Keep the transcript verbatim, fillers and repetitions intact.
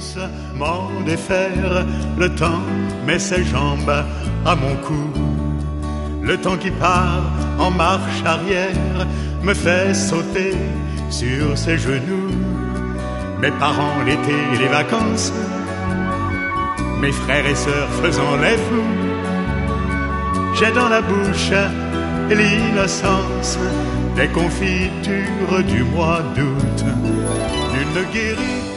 puisse m'en défaire. Le temps met ses jambes à mon cou. Le temps qui part en marche arrière me fait sauter sur ses genoux. Mes parents, l'été et les vacances, mes frères et sœurs faisant les fous. J'ai dans la bouche l'innocence des confitures du mois d'août. Nul ne guérit